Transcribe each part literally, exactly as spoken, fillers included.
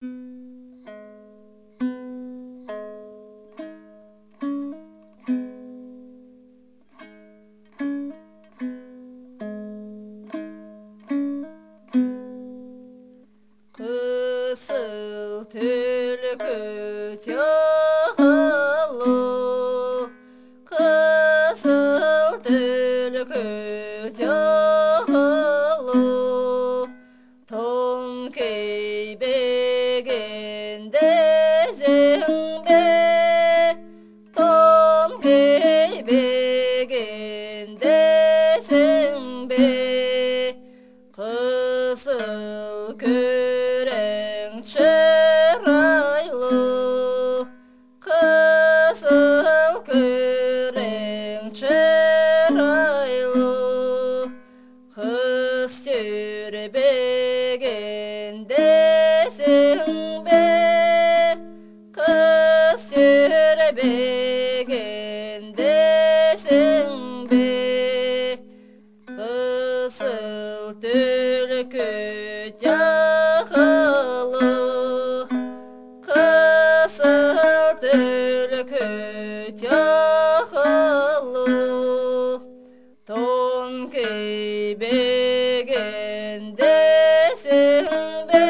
Kısıl tülkü çağılı, kısıl tülkü çağılı, tonkey begende zengbe, tonkey begende zengbe, kısıl kören çıraylı, kısıl kören çıraylı, kız çörebegende zengbe, kız çörebegende zengbe, kısıl tülkü çağılı, kısıl tülkü çağılı, tonkey begende zengbe,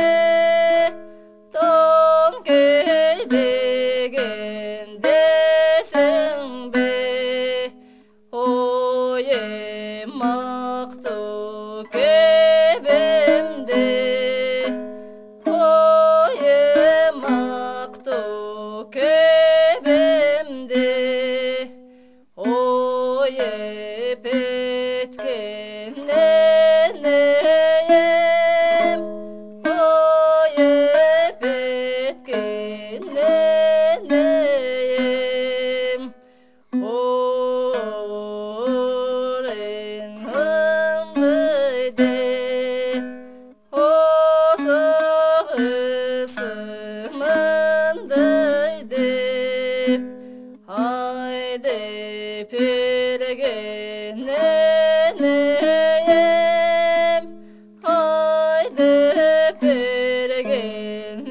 tonkey begende zengbe, oye maktu kebemde, oye maktu kebemde, oye petken neneyem, oye petken neneyem, oren hımlıde, osa ısımındaydı, haydi pergen neneyem, haydi pergen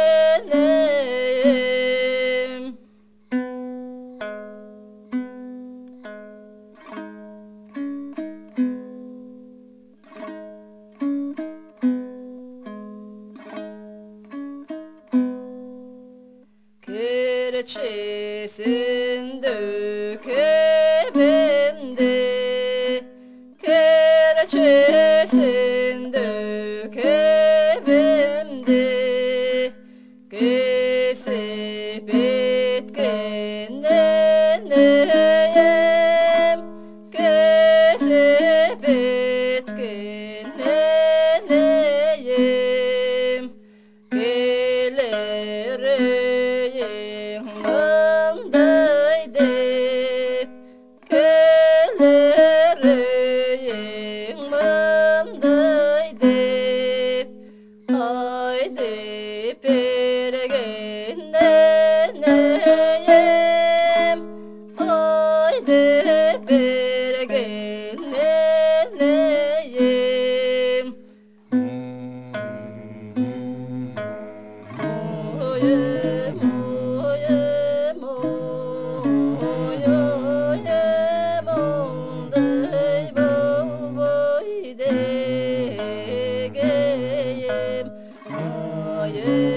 neneyem. Kerçesin dökebemde, kerçesin dökebemde, kesip etken neneyem, kesip etken neneyem, kelereyim mındaydı, kelereyim mındaydı, haydi pergen neneyem, haydi pergen neneyem. Oyem, oyem, oyem, onday boy boy degeyem, oyem.